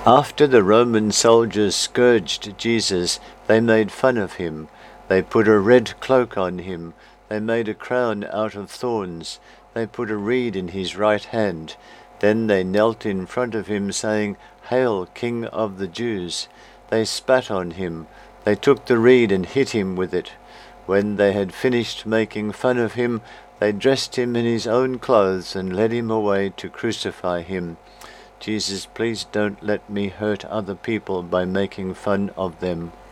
After the Roman soldiers scourged Jesus, they made fun of him. They put a red cloak on him. They made a crown out of thorns. They put a reed in his right hand. Then they knelt in front of him, saying, "Hail, King of the Jews!" They spat on him. They took the reed and hit him with it. When they had finished making fun of him, they dressed him in his own clothes and led him away to crucify him. Jesus, please don't let me hurt other people by making fun of them.